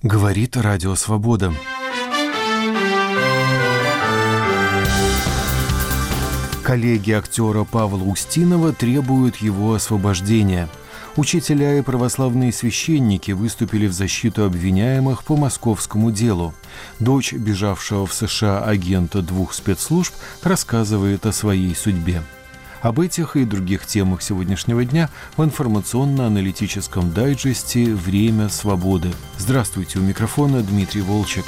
Говорит Радио Свобода. Коллеги актера Павла Устинова требуют его освобождения. Учителя и православные священники выступили в защиту обвиняемых по московскому делу. Дочь бежавшего в США агента 2 спецслужб рассказывает о своей судьбе. Об этих и других темах сегодняшнего дня в информационно-аналитическом дайджесте «Время свободы». Здравствуйте, у микрофона Дмитрий Волчек.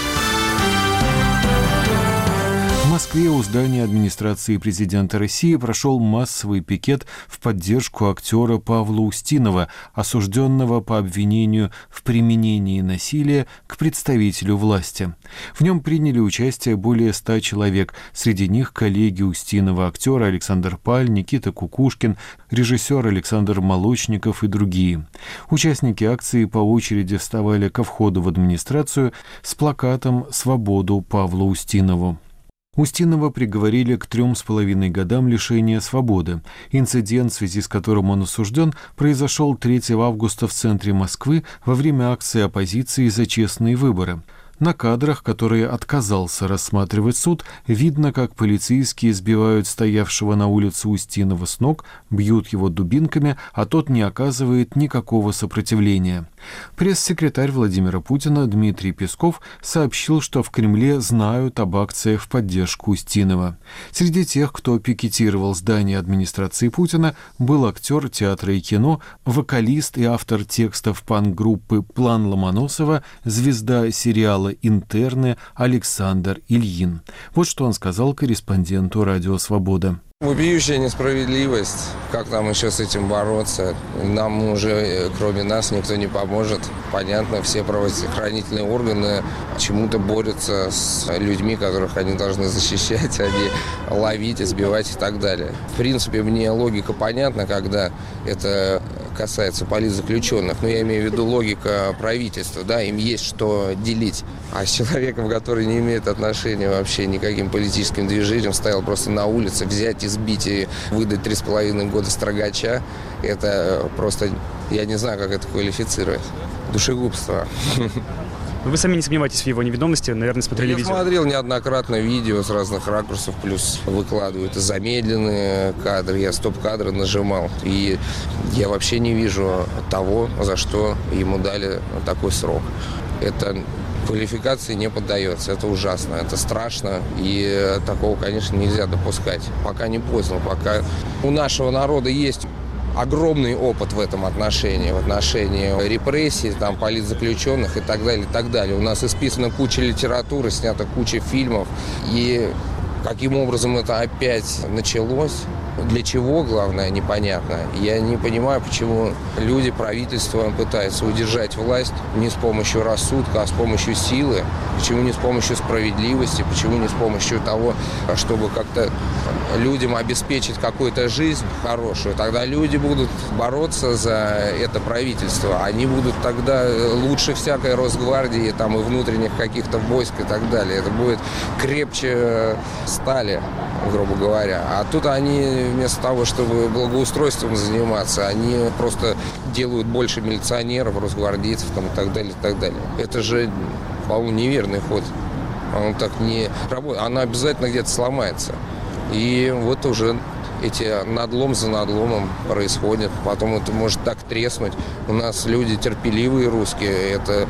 В Москве у здания администрации президента России прошел массовый пикет в поддержку актера Павла Устинова, осужденного по обвинению в применении насилия к представителю власти. В нем приняли участие более 100 человек, среди них коллеги Устинова, актеры Александр Паль, Никита Кукушкин, режиссер Александр Молочников и другие. Участники акции по очереди вставали ко входу в администрацию с плакатом «Свободу Павлу Устинову». Устинова приговорили к 3,5 годам лишения свободы. Инцидент, в связи с которым он осужден, произошел 3 августа в центре Москвы во время акции оппозиции за честные выборы. На кадрах, которые отказался рассматривать суд, видно, как полицейские сбивают стоявшего на улице Устинова с ног, бьют его дубинками, а тот не оказывает никакого сопротивления. Пресс-секретарь Владимира Путина Дмитрий Песков сообщил, что в Кремле знают об акциях в поддержку Устинова. Среди тех, кто пикетировал здание администрации Путина, был актер театра и кино, вокалист и автор текстов панк-группы «План Ломоносова», звезда сериала «Интерны» Александр Ильин. Вот что он сказал корреспонденту «Радио Свобода». Вопиющая несправедливость. Как нам еще с этим бороться? Нам уже, кроме нас, никто не поможет. Понятно, все правоохранительные органы чему-то борются с людьми, которых они должны защищать, а не ловить, избивать и так далее. В принципе, мне логика понятна, когда это касается политзаключенных, но я имею в виду логика правительства, да, им есть что делить. А с человеком, который не имеет отношения вообще никаким политическим движением, стоял просто на улице, взять, избить и выдать 3,5 года строгача, это просто, я не знаю, как это квалифицировать. Душегубство. Вы сами не сомневаетесь в его невиновности, наверное, смотрели видео? Я смотрел неоднократно видео с разных ракурсов, плюс выкладывают и замедленные кадры, я стоп-кадры нажимал. И я вообще не вижу того, за что ему дали такой срок. Это квалификации не поддается, это ужасно, это страшно, и такого, конечно, нельзя допускать. Пока не поздно, пока у нашего народа есть огромный опыт в этом отношении, в отношении репрессий, там, политзаключенных и так далее, и так далее. У нас исписана куча литературы, снята куча фильмов, и каким образом это опять началось, для чего, главное, непонятно. Я не понимаю, почему люди, правительство пытаются удержать власть не с помощью рассудка, а с помощью силы. Почему не с помощью справедливости, почему не с помощью того, чтобы как-то людям обеспечить какую-то жизнь хорошую. Тогда люди будут бороться за это правительство. Они будут тогда лучше всякой Росгвардии там, и внутренних каких-то войск и так далее. Это будет крепче стали, грубо говоря. А тут они вместо того, чтобы благоустройством заниматься, они просто делают больше милиционеров, росгвардейцев там, и так далее, и так далее. Это же, по-моему, неверный ход. Он так не работает. Она обязательно где-то сломается. И вот уже эти надлом за надломом происходят. Потом это может так треснуть. У нас люди терпеливые русские. Это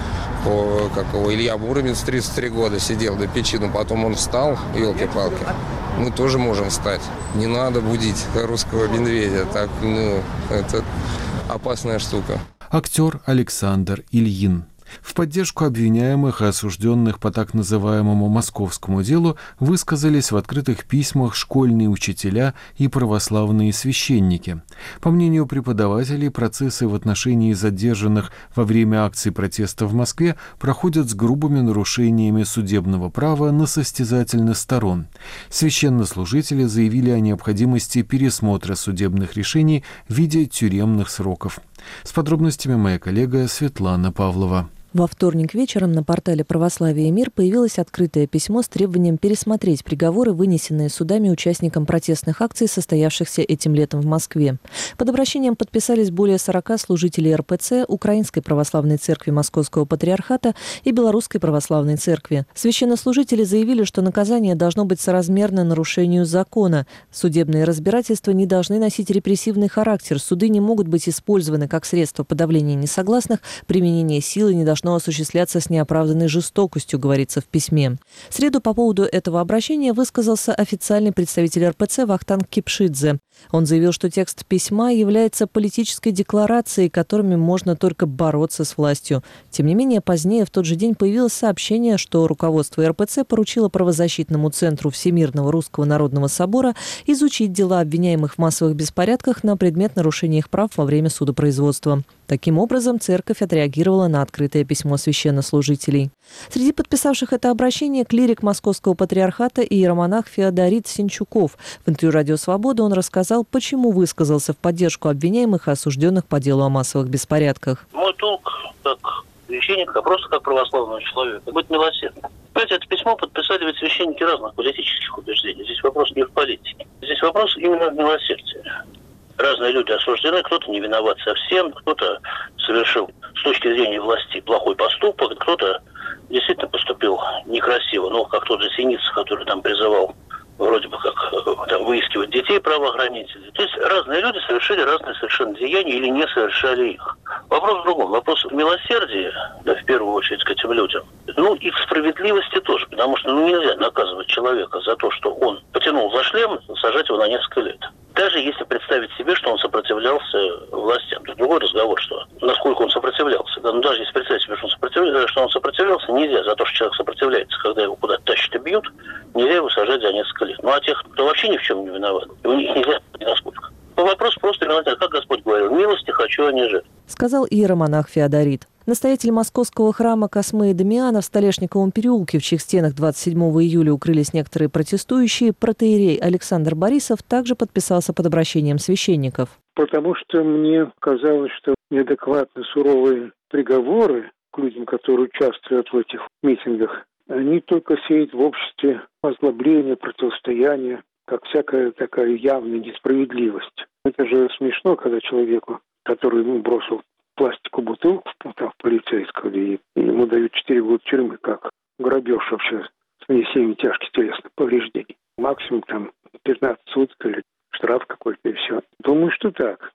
Илья Муромец 33 года сидел до печи, но потом он встал, елки-палки. Мы тоже можем встать. Не надо будить русского медведя. Так, это опасная штука. Актер Александр Ильин. В поддержку обвиняемых и осужденных по так называемому московскому делу высказались в открытых письмах школьные учителя и православные священники. По мнению преподавателей, процессы в отношении задержанных во время акций протеста в Москве проходят с грубыми нарушениями судебного права на состязательных сторон. Священнослужители заявили о необходимости пересмотра судебных решений в виде тюремных сроков. С подробностями моя коллега Светлана Павлова. Во вторник вечером на портале «Православие и мир» появилось открытое письмо с требованием пересмотреть приговоры, вынесенные судами участникам протестных акций, состоявшихся этим летом в Москве. Под обращением подписались более 40 служителей РПЦ, Украинской Православной Церкви Московского Патриархата и Белорусской Православной Церкви. Священнослужители заявили, что наказание должно быть соразмерно нарушению закона. Судебные разбирательства не должны носить репрессивный характер. Суды не могут быть использованы как средство подавления несогласных, применение силы не должно осуществляться с неоправданной жестокостью, говорится в письме. В среду по поводу этого обращения высказался официальный представитель РПЦ Вахтанг Кипшидзе. Он заявил, что текст письма является политической декларацией, которыми можно только бороться с властью. Тем не менее, позднее в тот же день появилось сообщение, что руководство РПЦ поручило правозащитному центру Всемирного Русского Народного Собора изучить дела обвиняемых в массовых беспорядках на предмет нарушения их прав во время судопроизводства. Таким образом, церковь отреагировала на открытое письмо священнослужителей. Среди подписавших это обращение клирик Московского Патриархата и иеромонах Феодорит Сенчуков. В интервью «Радио Свобода» он рассказал, почему высказался в поддержку обвиняемых и осужденных по делу о массовых беспорядках. Мой долг как священника, а просто как православного человека, быть милосердным. Знаете, это письмо подписали ведь священники разных политических убеждений. Здесь вопрос не в политике. Здесь вопрос именно в милосердии. Разные люди осуждены, кто-то не виноват совсем, кто-то совершил с точки зрения власти плохой поступок, кто-то действительно поступил некрасиво, как тот же Синицын, который там призывал вроде бы как там выискивать детей правоохранителей. То есть разные люди совершили разные совершенно деяния или не совершали их. Вопрос в другом. Вопрос в милосердии, в первую очередь, к этим людям. И в справедливости тоже, потому что нельзя наказывать человека за то, что он потянул за шлем, сажать его на несколько лет. Даже если представить себе, что он сопротивлялся властям. Это другой разговор, что насколько он сопротивлялся. Даже если представить себе, что он сопротивлялся, нельзя за то, что человек сопротивляется, когда его куда-то тащат и бьют, нельзя его сажать за несколько лет. А тех, кто вообще ни в чем не виноват, у них нельзя ни насколько. Вопрос просто именно, как Господь говорил: «Милости хочу, а не жертв», сказал иеромонах Феодорит. Настоятель московского храма Космы и Дамиана в Столешниковом переулке, в чьих стенах 27 июля укрылись некоторые протестующие, протоиерей Александр Борисов также подписался под обращением священников. Потому что мне казалось, что неадекватно суровые приговоры к людям, которые участвуют в этих митингах, они только сеют в обществе озлобление, противостояние, как всякая такая явная несправедливость. Это же смешно, когда человеку, который бросил пластиковую бутылку в полицейского, и ему дают 4 года тюрьмы, как грабеж вообще с нанесением тяжких телесных повреждений. Максимум 15 суток или штраф какой-то, и все. Думаю, что так.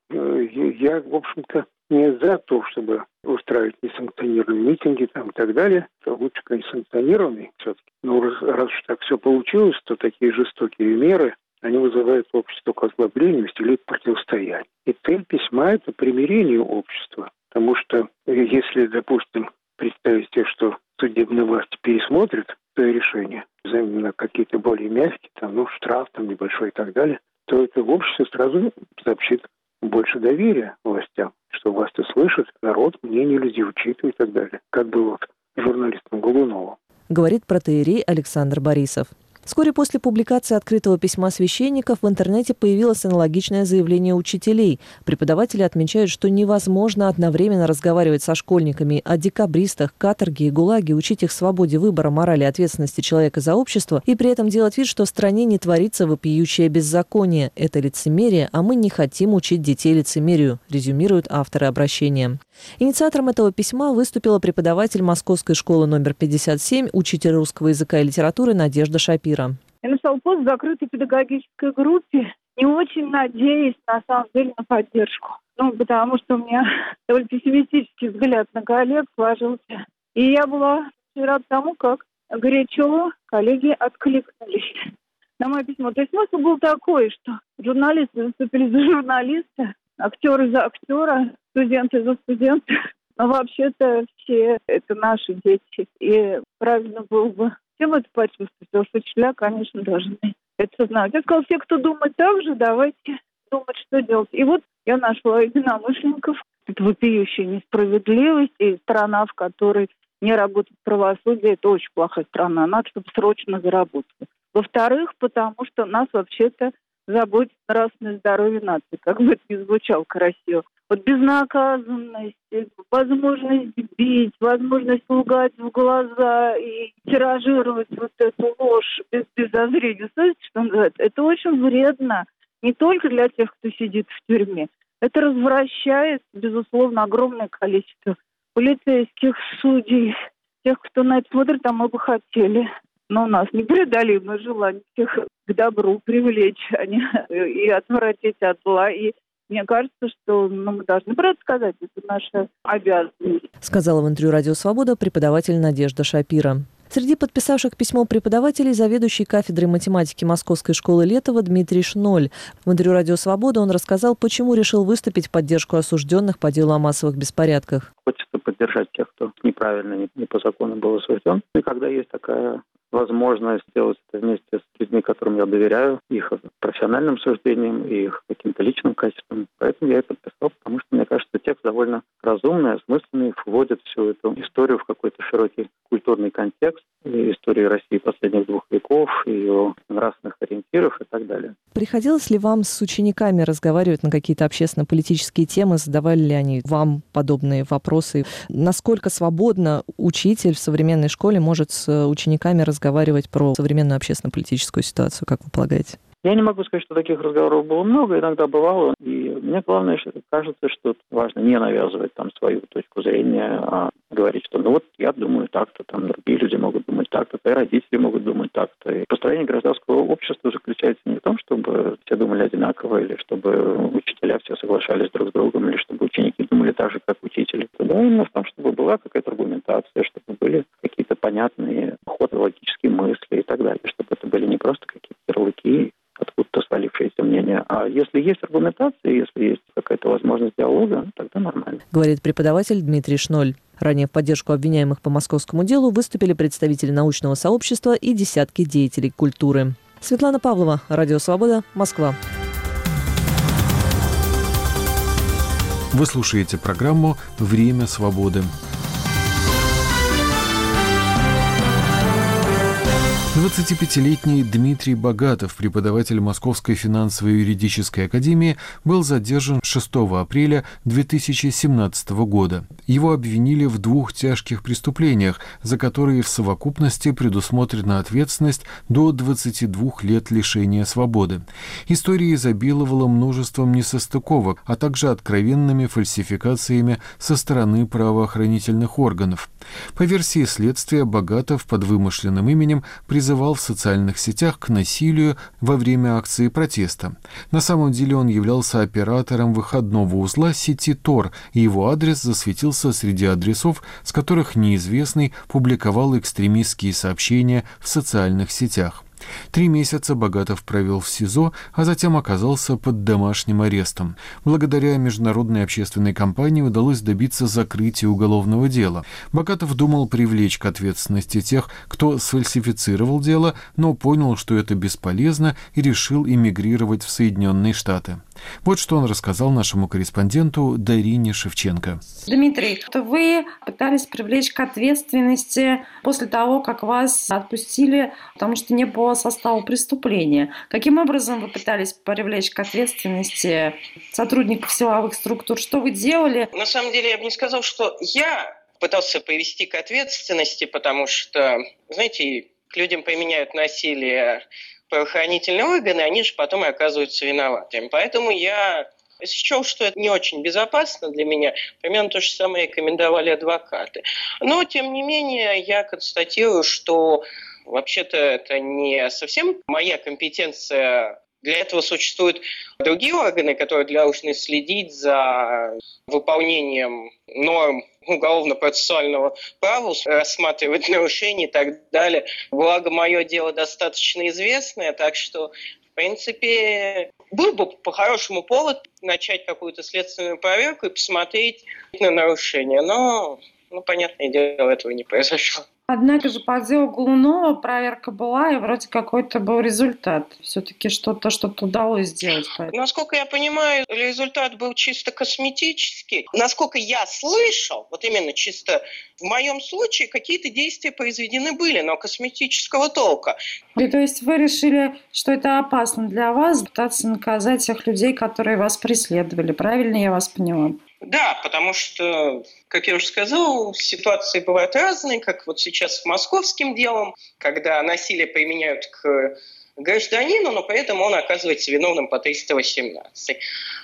Я, в общем-то, не за то, чтобы устраивать несанкционированные митинги и так далее. Лучше, конечно, санкционированные все-таки. Но раз уж так все получилось, то такие жестокие меры, они вызывают в обществе только озлобление, усиливают противостояние. И цель письма – это примирение общества. Потому что если, допустим, представить себе, что судебная власть пересмотрит свое решение, на какие-то более мягкие, штраф небольшой и так далее, то это в обществе сразу сообщит больше доверия властям, что власти слышат, народ, мнение людей учитывает и так далее. Как было журналистом Голунову. Говорит протоиерей Александр Борисов. Вскоре после публикации открытого письма священников в интернете появилось аналогичное заявление учителей. Преподаватели отмечают, что невозможно одновременно разговаривать со школьниками о декабристах, каторге и ГУЛАГе, учить их свободе выбора, морали и ответственности человека за общество и при этом делать вид, что в стране не творится вопиющее беззаконие. Это лицемерие, а мы не хотим учить детей лицемерию, резюмируют авторы обращения. Инициатором этого письма выступила преподаватель Московской школы номер 57, учитель русского языка и литературы Надежда Шапира. Я написала пост в закрытой педагогической группе, не очень надеясь, на самом деле, на поддержку. Потому что у меня довольно пессимистический взгляд на коллег сложился. И я была рада тому, как горячо коллеги откликнулись на мое письмо. То есть смысл был такой, что журналисты выступили за журналиста, актеры за актера, студенты за студента. Но вообще-то все это наши дети. И правильно было бы всем это почувствовать, потому что учителя, конечно, должны это знать. Я сказала, все, кто думает так же, давайте думать, что делать. И вот я нашла единомышленников. Это вопиющая несправедливость, и страна, в которой не работает правосудие, это очень плохая страна. Надо, чтобы срочно заработало. Во-вторых, потому что нас вообще-то заботит нравственное здоровье нации, как бы это ни звучало красиво. Вот безнаказанность, возможность бить, возможность лгать в глаза и тиражировать вот эту ложь без зазрения совести, что называется, это очень вредно не только для тех, кто сидит в тюрьме. Это развращает, безусловно, огромное количество полицейских, судей, тех, кто на это смотрит, а мы бы хотели. Но у нас непреодолимое желание всех к добру привлечь и отвратить от зла. И мне кажется, что мы должны про это сказать, это наша обязанность. Сказала в интервью «Радио Свобода» преподаватель Надежда Шапира. Среди подписавших письмо преподавателей заведующий кафедрой математики Московской школы Летова Дмитрий Шноль. В интервью «Радио Свобода» он рассказал, почему решил выступить в поддержку осужденных по делу о массовых беспорядках. Хочется поддержать тех, кто неправильно, не по закону был осужден. И когда есть такая возможность сделать это вместе с людьми, которым я доверяю, их профессиональным суждениям и их каким-то личным качествам. Поэтому я и подписал, потому что, мне кажется, текст довольно разумный, осмысленный, вводит всю эту историю в какой-то широкий культурный контекст, и истории России последних 2 веков, и ее нравственных ориентиров и так далее. Приходилось ли вам с учениками разговаривать на какие-то общественно-политические темы? Задавали ли они вам подобные вопросы? Насколько свободно учитель в современной школе может с учениками разговаривать про современную общественно-политическую ситуацию, как вы полагаете? Я не могу сказать, что таких разговоров было много, иногда бывало. И мне главное, что кажется, что важно не навязывать там свою точку зрения, а говорить, что ну вот я думаю так-то, там другие люди могут думать так-то, и родители могут думать так-то. И построение гражданского общества заключается не в том, чтобы все думали одинаково, или чтобы учителя все соглашались друг с другом, или чтобы ученики думали так же, как учители. Да, именно в том, чтобы была какая-то аргументация, чтобы были какие-то понятные ход логические мысли и так далее, чтобы это были не просто какие-то ярлыки, откуда-то свалившиеся мнения. А если есть аргументация, если есть какая-то возможность диалога, ну, тогда нормально. Говорит преподаватель Дмитрий Шноль. Ранее в поддержку обвиняемых по московскому делу выступили представители научного сообщества и десятки деятелей культуры. Светлана Павлова, Радио Свобода, Москва. Вы слушаете программу «Время свободы». 25-летний Дмитрий Богатов, преподаватель Московской финансово-юридической академии, был задержан 6 апреля 2017 года. Его обвинили в 2 тяжких преступлениях, за которые в совокупности предусмотрена ответственность до 22 лет лишения свободы. История изобиловала множеством несостыковок, а также откровенными фальсификациями со стороны правоохранительных органов. По версии следствия, Богатов под вымышленным именем призывал в социальных сетях к насилию во время акции протеста. На самом деле он являлся оператором выходного узла сети Тор, и его адрес засветился среди адресов, с которых неизвестный публиковал экстремистские сообщения в социальных сетях. 3 месяца Богатов провел в СИЗО, а затем оказался под домашним арестом. Благодаря международной общественной кампании удалось добиться закрытия уголовного дела. Богатов думал привлечь к ответственности тех, кто сфальсифицировал дело, но понял, что это бесполезно, и решил эмигрировать в Соединенные Штаты. Вот что он рассказал нашему корреспонденту Дарине Шевченко. Дмитрий, вы пытались привлечь к ответственности после того, как вас отпустили, потому что не было состава преступления. Каким образом вы пытались привлечь к ответственности сотрудников силовых структур? Что вы делали? На самом деле, я бы не сказал, что я пытался привести к ответственности, потому что, знаете, к людям применяют насилие правоохранительные органы, они же потом и оказываются виноватыми. Поэтому я счел, что это не очень безопасно для меня. Примерно то же самое рекомендовали адвокаты. Но, тем не менее, я констатирую, что вообще-то это не совсем моя компетенция. Для этого существуют другие органы, которые должны следить за выполнением норм уголовно-процессуального права, рассматривать нарушения и так далее. Благо, мое дело достаточно известное, так что, в принципе, был бы по-хорошему повод начать какую-то следственную проверку и посмотреть на нарушения. Но понятное дело, этого не произошло. Однако же по делу Голунова проверка была, и вроде какой-то был результат. Все-таки что-то удалось сделать. Насколько я понимаю, результат был чисто косметический. Насколько я слышал, вот именно чисто в моем случае, какие-то действия произведены были, но косметического толка. И то есть вы решили, что это опасно для вас, пытаться наказать тех людей, которые вас преследовали. Правильно я вас поняла? Да, потому что, как я уже сказал, ситуации бывают разные, как вот сейчас с московским делом, когда насилие применяют к гражданину, но при этом он оказывается виновным по 318.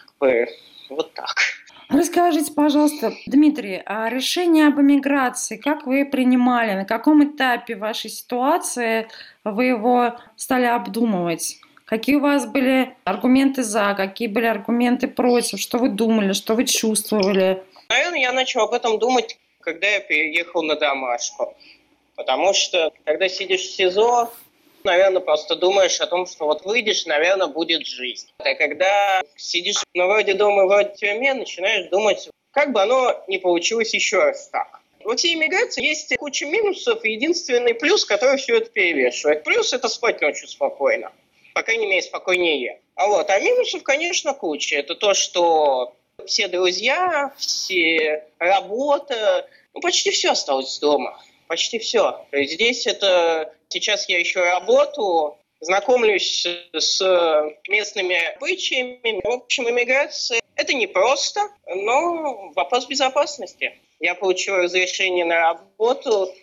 Вот так. Расскажите, пожалуйста, Дмитрий, а решение об эмиграции, как вы принимали? На каком этапе вашей ситуации вы его стали обдумывать? Какие у вас были аргументы за, какие были аргументы против? Что вы думали, что вы чувствовали? Наверное, я начал об этом думать, когда я переехал на домашку. Потому что, когда сидишь в СИЗО, наверное, просто думаешь о том, что вот выйдешь, наверное, будет жизнь. А когда сидишь вроде дома, вроде в тюрьме, начинаешь думать, как бы оно не получилось еще раз так. Во всей иммиграции есть куча минусов, и единственный плюс, который все это перевешивает. Плюс – это спать ночью спокойно. По крайней мере, спокойнее. А минусов, конечно, куча. Это то, что все друзья, все работа, почти все осталось дома. Почти все. То есть здесь сейчас я ищу работу, знакомлюсь с местными обычаями. В общем, иммиграция – это непросто, но вопрос безопасности. Я получил разрешение на работу,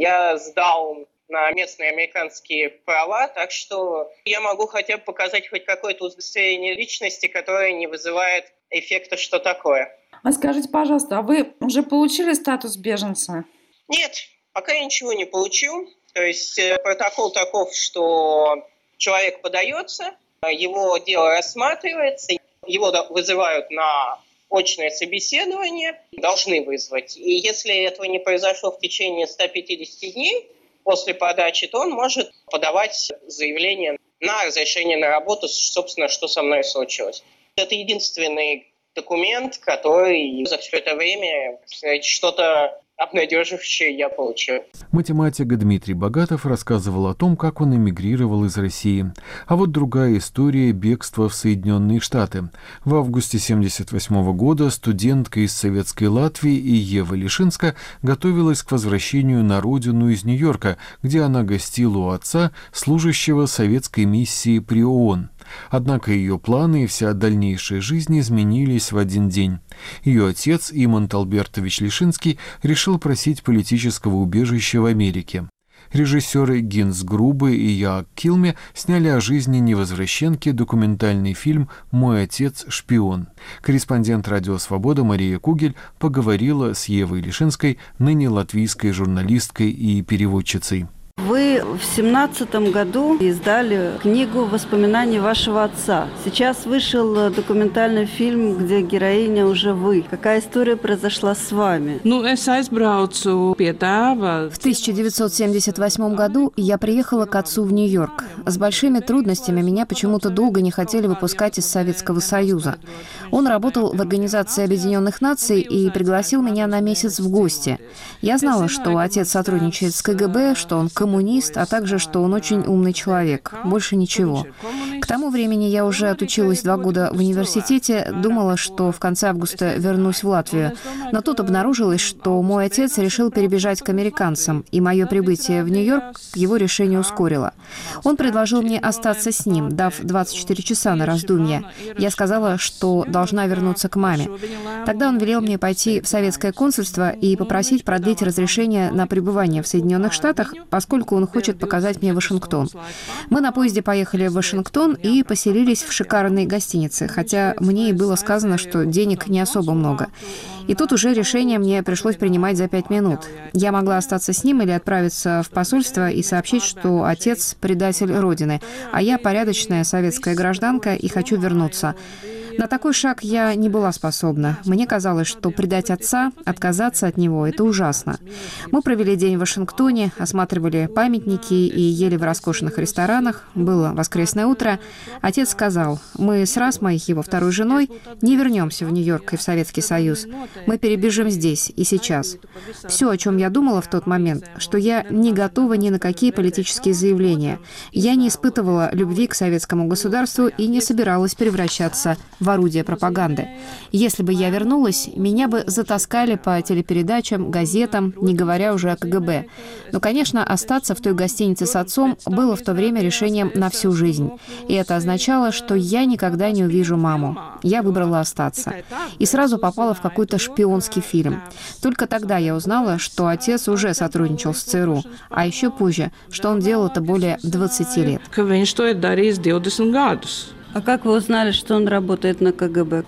я сдал на местные американские права, так что я могу хотя бы показать хоть какое-то удостоверение личности, которое не вызывает эффекта «что такое?». А скажите, пожалуйста, а вы уже получили статус беженца? Нет, пока я ничего не получил. То есть протокол таков, что человек подается, его дело рассматривается, его вызывают на очное собеседование, должны вызвать. И если этого не произошло в течение 150 дней, после подачи, то он может подавать заявление на разрешение на работу, собственно, что со мной случилось. Это единственный документ, который за все это время что-то обнадеживающее я получил. Математик Дмитрий Богатов рассказывал о том, как он эмигрировал из России. А вот другая история бегства в Соединенные Штаты. В августе 1978 года студентка из советской Латвии Ева Лишинска готовилась к возвращению на родину из Нью-Йорка, где она гостила у отца, служащего советской миссии при ООН. Однако ее планы и вся дальнейшая жизнь изменились в один день. Ее отец, Имант Альбертович Лишинский, решил просить политического убежища в Америке. Режиссеры Гинс Грубе и Яак Килме сняли о жизни невозвращенки документальный фильм «Мой отец – шпион». Корреспондент «Радио Свобода» Мария Кугель поговорила с Евой Лишинской, ныне латвийской журналисткой и переводчицей. Вы в 2017 году издали книгу «Воспоминания вашего отца». Сейчас вышел документальный фильм, где героиня уже вы. Какая история произошла с вами? В 1978 году я приехала к отцу в Нью-Йорк. С большими трудностями меня почему-то долго не хотели выпускать из Советского Союза. Он работал в Организации Объединенных Наций и пригласил меня на месяц в гости. Я знала, что отец сотрудничает с КГБ, что он коммунист, а также, что он очень умный человек. Больше ничего. К тому времени я уже отучилась 2 года в университете, думала, что в конце августа вернусь в Латвию. Но тут обнаружилось, что мой отец решил перебежать к американцам, и мое прибытие в Нью-Йорк его решение ускорило. Он предложил мне остаться с ним, дав 24 часа на раздумье. Я сказала, что должна вернуться к маме. Тогда он велел мне пойти в советское консульство и попросить продлить разрешение на пребывание в Соединенных Штатах, поскольку он хочет показать мне Вашингтон. Мы на поезде поехали в Вашингтон и поселились в шикарной гостинице, хотя мне и было сказано, что денег не особо много. И тут уже решение мне пришлось принимать за 5 минут. Я могла остаться с ним или отправиться в посольство и сообщить, что отец – предатель Родины, а я порядочная советская гражданка и хочу вернуться. На такой шаг я не была способна. Мне казалось, что предать отца, отказаться от него – это ужасно. Мы провели день в Вашингтоне, осматривали памятники и ели в роскошных ресторанах. Было воскресное утро. Отец сказал: мы с Расмой, его второй женой, не вернемся в Нью-Йорк и в Советский Союз. Мы перебежим здесь и сейчас. Все, о чем я думала в тот момент, что я не готова ни на какие политические заявления. Я не испытывала любви к советскому государству и не собиралась превращаться в орудие пропаганды. Если бы я вернулась, меня бы затаскали по телепередачам, газетам, не говоря уже о КГБ. Но, конечно, остаться в той гостинице с отцом было в то время решением на всю жизнь. И это означало, что я никогда не увижу маму. Я выбрала остаться. И сразу попала в какой-то шпионский фильм. Только тогда я узнала, что отец уже сотрудничал с ЦРУ, а еще позже, что он делал это более 20 лет. А как вы узнали, что он работает на КГБ?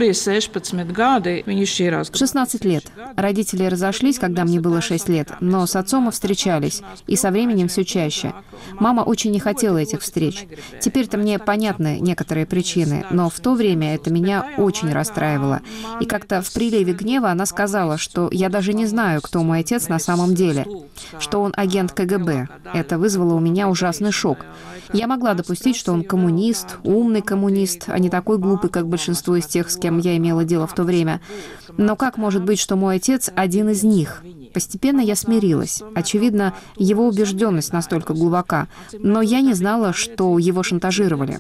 16 лет. Родители разошлись, когда мне было 6 лет, но с отцом мы встречались, и со временем все чаще. Мама очень не хотела этих встреч. Теперь-то мне понятны некоторые причины, но в то время это меня очень расстраивало. И как-то в приливе гнева она сказала, что я даже не знаю, кто мой отец на самом деле, что он агент КГБ. Это вызвало у меня ужасный шок. Я могла допустить, что он коммунист, умный коммунист, а не такой глупый, как большинство из тех, с кем я имела дело в то время. Но как может быть, что мой отец один из них? Постепенно я смирилась. Очевидно, его убежденность настолько глубока. Но я не знала, что его шантажировали.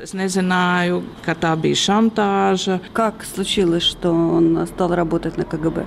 Как случилось, что он стал работать на КГБ?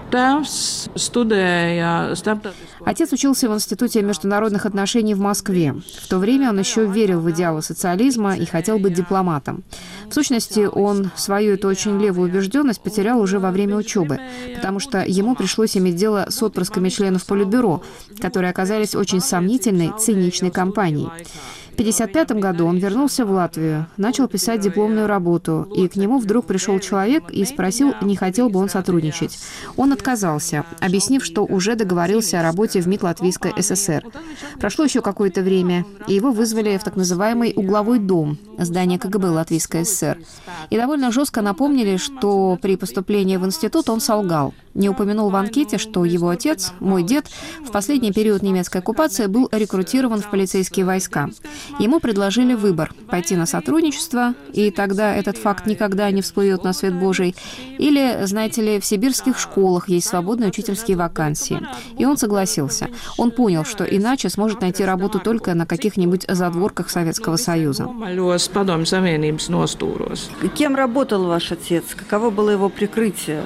Отец учился в Институте международных отношений в Москве. В то время он еще верил в идеалы социализма и хотел быть дипломатом. В сущности, он свою эту очень левую убежденность потерял уже во время учебы, потому что ему пришлось иметь дело с отпрысками членов Политбюро, которые оказались очень сомнительной, циничной компанией. В 1955 году он вернулся в Латвию, начал писать дипломную работу, и к нему вдруг пришел человек и спросил, не хотел бы он сотрудничать. Он отказался, объяснив, что уже договорился о работе в МИД Латвийской ССР. Прошло еще какое-то время, и его вызвали в так называемый угловой дом, здание КГБ Латвийской ССР. И довольно жестко напомнили, что при поступлении в институт он солгал. Не упомянул в анкете, что его отец, мой дед, в последний период немецкой оккупации был рекрутирован в полицейские войска. Ему предложили выбор – пойти на сотрудничество, и тогда этот факт никогда не всплывет на свет Божий, или, знаете ли, в сибирских школах есть свободные учительские вакансии. И он согласился. Он понял, что иначе сможет найти работу только на каких-нибудь задворках Советского Союза. Кем работал ваш отец? Каково было его прикрытие?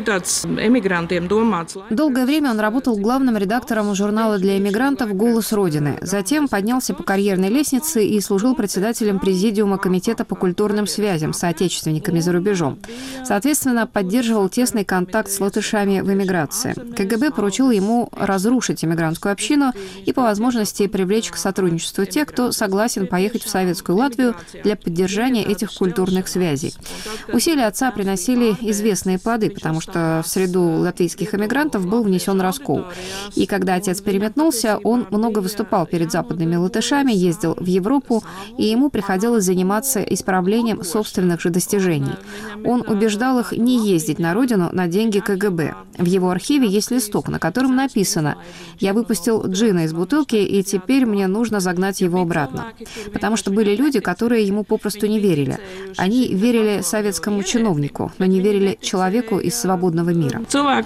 Долгое время он работал главным редактором журнала для эмигрантов «Голос Родины». Затем поднялся по карьерной лестнице и служил председателем президиума Комитета по культурным связям с соотечественниками за рубежом. Соответственно, поддерживал тесный контакт с латышами в эмиграции. КГБ поручил ему разрушить эмигрантскую общину и по возможности привлечь к сотрудничеству тех, кто согласен поехать в Советскую Латвию для поддержания этих культурных связей. Усилия отца приносили известные плоды, потому что в среду латвийских эмигрантов был внесен раскол. И когда отец переметнулся, он много выступал перед западными латышами, ездил в Европу, и ему приходилось заниматься исправлением собственных же достижений. Он убеждал их не ездить на родину на деньги КГБ. В его архиве есть листок, на котором написано: «Я выпустил джина из бутылки, и теперь мне нужно загнать его обратно». Потому что были люди, которые ему попросту не верили. Они верили советскому чиновнику, но не верили человеку из свободного мира.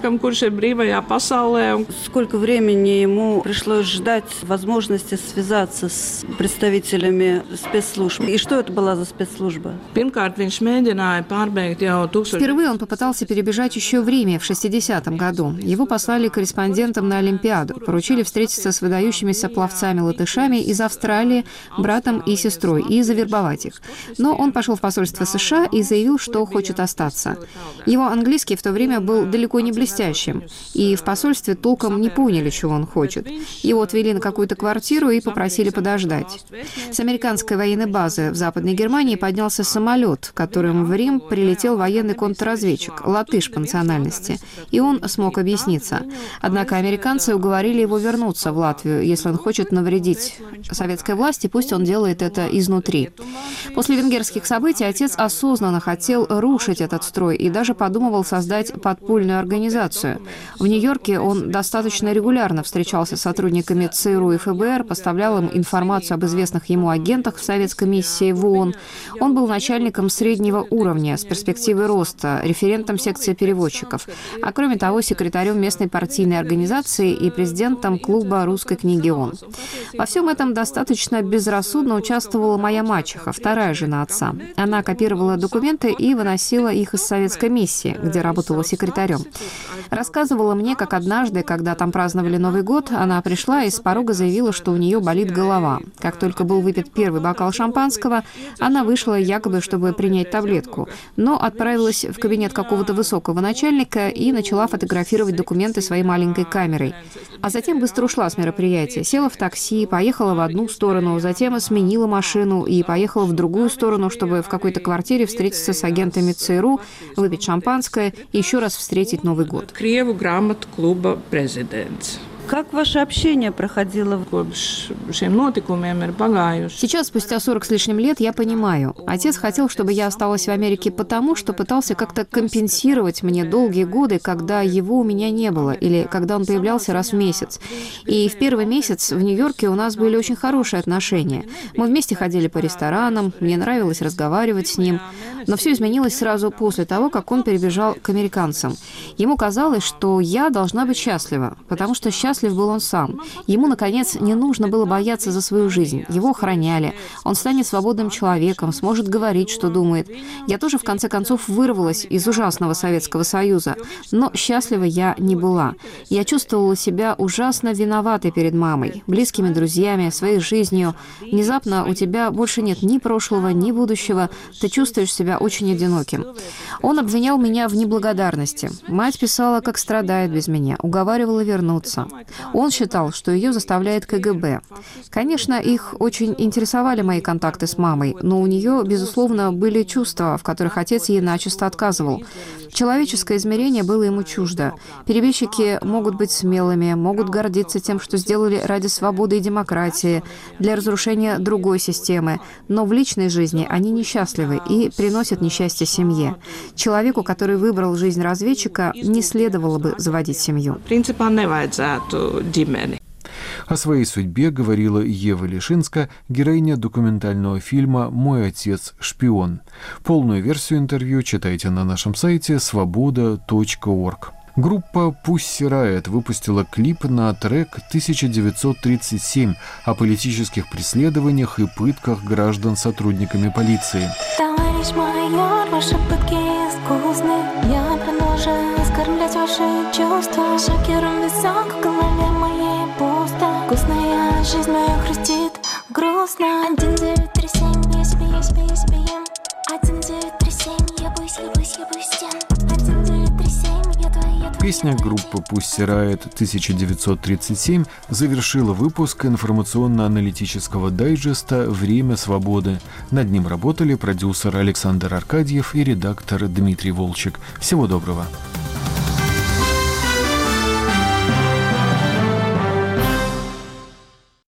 Сколько времени ему пришлось ждать возможности связаться с представителями спецслужб? И что это была за спецслужба? Впервые он попытался перебежать еще в Риме в 60-м году. Его послали корреспондентом на Олимпиаду, поручили встретиться с выдающимися пловцами-латышами из Австралии, братом и сестрой, и завербовать их. Но он пошел в посольство США и заявил, что хочет остаться. Его английский в то время был далеко не блестящим, и в посольстве толком не поняли, чего он хочет. Его отвели на какую-то квартиру и попросили подождать. С американской военной базы в Западной Германии поднялся самолет, которым в Рим прилетел военный контрразведчик, латыш по национальности, и он смог объясниться. Однако американцы уговорили его вернуться в Латвию, если он хочет навредить советской власти, пусть он делает это изнутри. После венгерских событий отец осознанно хотел рушить этот строй и даже подумывал создать подпольную организацию. В Нью-Йорке он достаточно регулярно встречался с сотрудниками ЦРУ и ФБР, поставлял им информацию об известных ему агентах в советской миссии в ООН. Он был начальником среднего уровня с перспективой роста, референтом секции переводчиков, а кроме того секретарем местной партийной организации и президентом клуба русской книги ООН. Во всем этом достаточно безрассудно участвовала моя мачеха, вторая жена отца. Она копировала документы и выносила их из советской миссии, где работала секретарем. Рассказывала мне, как однажды, когда там праздновали Новый год, она пришла и с порога заявила, что у нее болит голова. Как только был выпит первый бокал шампанского, она вышла якобы, чтобы принять таблетку, но отправилась в кабинет какого-то высокого начальника и начала фотографировать документы своей маленькой камерой. А затем быстро ушла с мероприятия, села в такси, поехала в одну сторону, затем сменила машину и поехала в другую сторону, чтобы в какой-то квартире встретиться с агентами ЦРУ, выпить шампанское и еще раз встретить Новый год. Krievу grāmatu kluba prezidents. Как ваше общение проходило? Сейчас, спустя 40 с лишним лет, я понимаю. Отец хотел, чтобы я осталась в Америке потому, что пытался как-то компенсировать мне долгие годы, когда его у меня не было, или когда он появлялся раз в месяц. И в первый месяц в Нью-Йорке у нас были очень хорошие отношения. Мы вместе ходили по ресторанам, мне нравилось разговаривать с ним. Но все изменилось сразу после того, как он перебежал к американцам. Ему казалось, что я должна быть счастлива, потому что счастлив был он сам. Ему, наконец, не нужно было бояться за свою жизнь. Его охраняли. Он станет свободным человеком, сможет говорить, что думает. Я тоже, в конце концов, вырвалась из ужасного Советского Союза. Но счастлива я не была. Я чувствовала себя ужасно виноватой перед мамой, близкими друзьями, своей жизнью. Внезапно у тебя больше нет ни прошлого, ни будущего. Ты чувствуешь себя очень одиноким. Он обвинял меня в неблагодарности. Мать писала, как страдает без меня, уговаривала вернуться. Он считал, что ее заставляет КГБ. Конечно, их очень интересовали мои контакты с мамой, но у нее, безусловно, были чувства, в которых отец ей начисто отказывал. Человеческое измерение было ему чуждо. Перебежчики могут быть смелыми, могут гордиться тем, что сделали ради свободы и демократии, для разрушения другой системы, но в личной жизни они несчастливы и приносят несчастье семье. Человеку, который выбрал жизнь разведчика, не следовало бы заводить семью. О своей судьбе говорила Ева Лишинска, героиня документального фильма «Мой отец – шпион». Полную версию интервью читайте на нашем сайте svoboda.org. Группа Pussy Riot выпустила клип на трек 1937 о политических преследованиях и пытках граждан сотрудниками полиции. Товарищ майор, ваши пытки искусны. Я продолжаю оскорблять ваши чувства. Шокером висок в голове моей пусто. Вкусная жизнь моя хрустит грустно. 1937, я себе ем. 1937, я боюсь стен. 1937, я твоя. Песня группы Pussy Riot 1937 завершила выпуск информационно-аналитического дайджеста «Время свободы». Над ним работали продюсер Александр Аркадьев и редактор Дмитрий Волчек. Всего доброго.